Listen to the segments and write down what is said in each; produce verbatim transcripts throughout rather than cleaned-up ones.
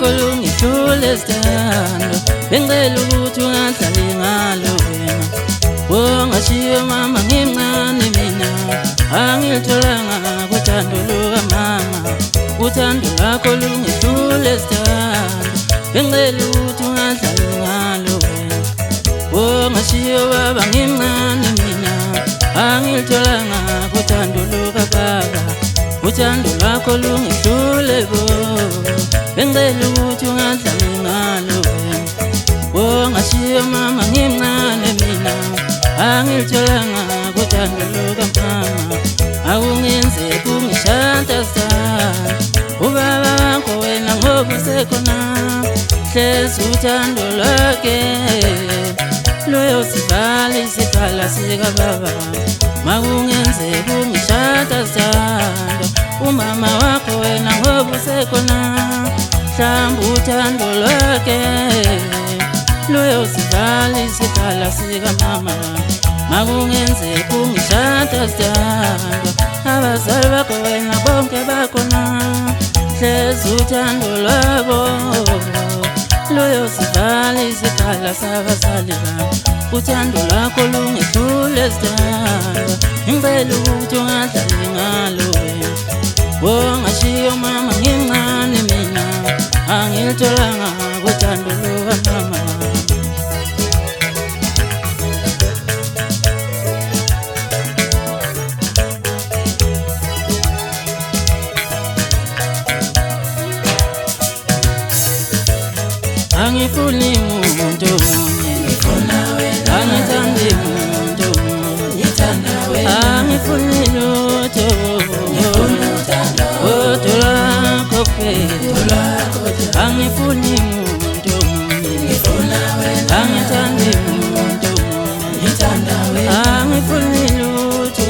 lwakho lungihlule sithando, bengicela ukuthi ungahlali ngalo wena. Ungashiya mama ngimncane mina, angilitholanga kuthando lukamama. Uthando lwakho lungihlule sithando, bengicela ukuthi ungahlali ngalo wena. Ungashiya baba ngimncane mina, angilitholanga kuthando lukababa. Uthando lwakho lungihlule bo, bengicela ukuthi ungahlali ngalo wena. Ungashiya mama ngimncane mina, angilitholanga kuthando lukamama. Awungenzeki ungishanta sithando, ubaba wakho wena ngoba usekhona. Hlezi uthando lwakhe luyosivala isikhala sikababa. Makungenzeki ungishanta sithando, umama wakho wena ngoba usekhona. Mhlawumbe uthando lwakhe luyosivala isikhala sikamama. Makungenzeki ungishanta sithando, abazali bakho wena bonke bakhona. Hlezi uthando lwabo luyosivala isikhala sabazali bami. Uthando lwakho lungihlule sithando, ngicela ukuthi ungahlali ngalo wena. Ungashiya mama ngimncane mina, angilitholanga kuthando lukamama. Angifuni muntu munye, angithandi muntu munye, angifuni lutho, kodwa lwakho kuphela. Angifuni muntu munye, angithandi muntu munye, angifuni lutho,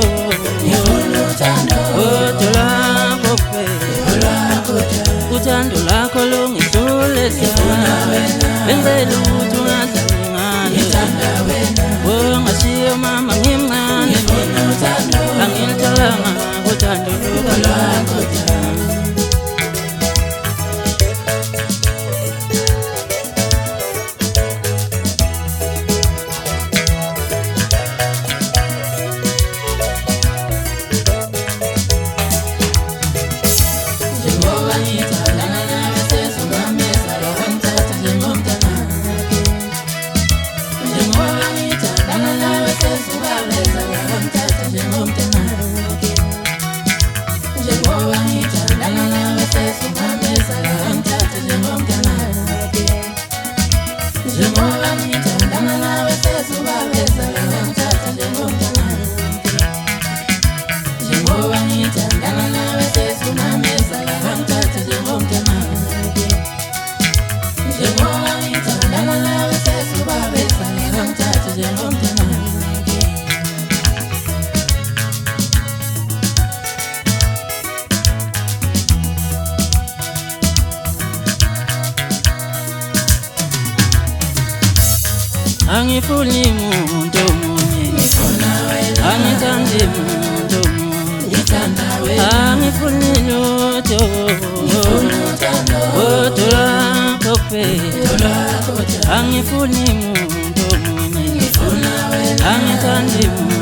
kodwa lwakho kuphela. Uthando lwakho lungihlule sithando, bengicela ukuthi ungahlali ngalo. Ungashiya mama ngimncane mina, angilitholanga kuthando lukamama. Angifuni muntu munye, angithandi muntu munye, angifuni lutho, kodwa lwakho kuphela. Angifuni muntu munye, angithandi muntu